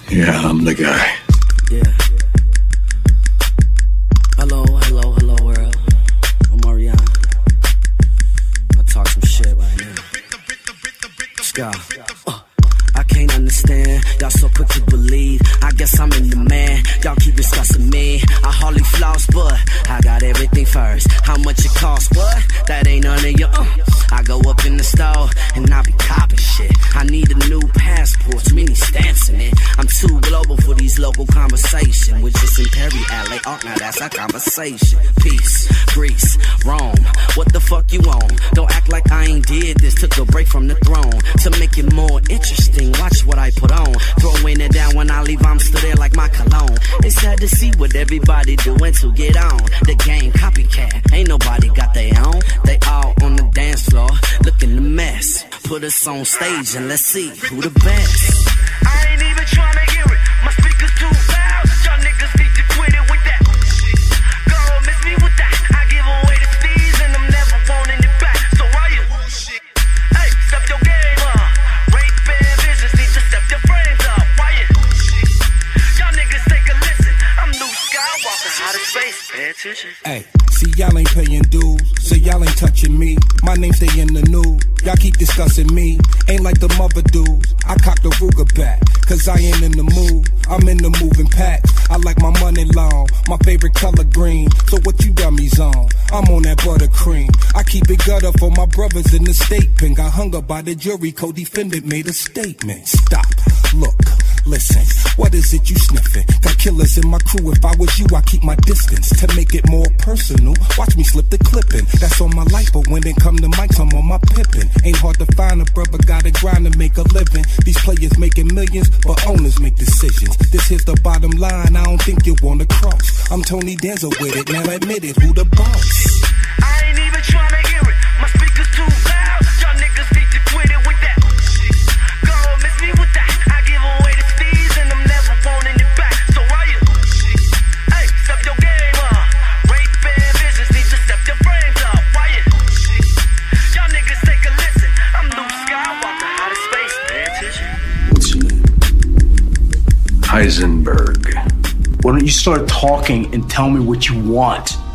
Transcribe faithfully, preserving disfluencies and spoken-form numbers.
Yeah, I'm the guy. Yeah. Hello, hello, hello world. I'm Mariana. I'll talk some shit right now. Let's go. Uh. I can't understand, y'all so quick to believe. I guess I'm in the man, y'all keep discussing me. I hardly floss, but I got everything first. How much it costs, what? That ain't none of your uh. I go up in the store, and I be copping shit. I need a new passport, too many stamps in it. I'm too global for these local conversations. We're just in Perry, L A, oh, now that's our conversation. Peace, Greece, Rome, what the fuck you on? Don't act like I ain't did this, took a break from the throne. To make it more interesting, watch what I put on. Throwing it down when I leave, I'm still there like my cologne. It's sad to see what everybody doing to get on. The game copycat, ain't nobody got their own. They all on the dance floor, looking a mess. Put us on stage and let's see who the best. I ain't even trying to hear it, my speakers too loud. Y'all niggas need to quit it with that. Girl, miss me with that. I give away the steez and I'm never wanting it back. So why you? Hey, step your game up. Rape and business need to step your frames up. Why you? Y'all niggas take a listen. I'm Luke Skywalker, out of space. Pay attention. Hey, see y'all ain't paying dues, so y'all ain't touching me. My name stay in the news. Y'all keep discussing me, ain't like the mother dudes. I cock the Ruger back, cause I ain't in the mood. I'm in the moving packs, I like my money long. My favorite color green, so what you dummies on? I'm on that buttercream. I keep it gutter for my brothers in the state pen. Got hung up by the jury, co-defendant made a statement. Stop, look, listen, what is it you sniffing? Got killers in my crew, if I was you, I keep my distance. To make it more personal, watch me slip the clipping. That's on my life, but when it come to mics, I'm on my pippin'. Ain't hard to find a brother, gotta grind to make a living. These players making millions, but owners make decisions. This here's the bottom line, I don't think you wanna cross. I'm Tony Danza with it, now admit it, who the boss? I ain't even trying to hear it, my speakers too loud. Y'all niggas need to quit it with that. Girl, miss me with that. I give away the steez and I'm never wanting it back. So why you? Hey, step your game up. Rape and business need to step your frames up. Why you? Y'all niggas take a listen. I'm Luke Skywalker, out of space. Pay attention. What's your name? Heisenberg. Why don't you start talking and tell me what you want?